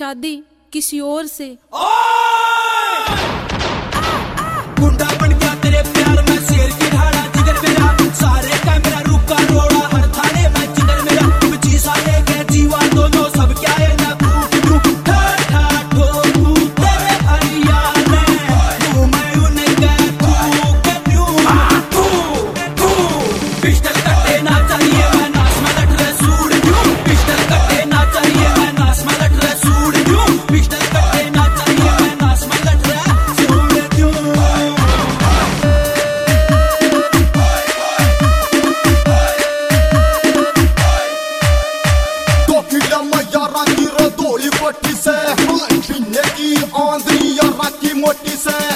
शादी किसी और से। गुंडा बन गया तेरे प्यार में, शेर की ढाला जिगर मेरा, सारे कैमरा रुका रोड़ा हर थाने में जिगर मेरा, तुम जी सारे के जीवा दोनों सब क्या है ना कूट ठाठा ठोकू तेरे भैया ने, तू मैं उनके तू पिस्टल कटे ना चाहिए मैं नास में लट रहे सूड़ क्यों, पिस्टल कटे ना चाहिए मैं नास में लट रहे सूड़ क्यों, पिस्टल कटे ना चाहिए मैं नास में लट रहे सूड़ क्यों। की आंधी या राखी मोटी से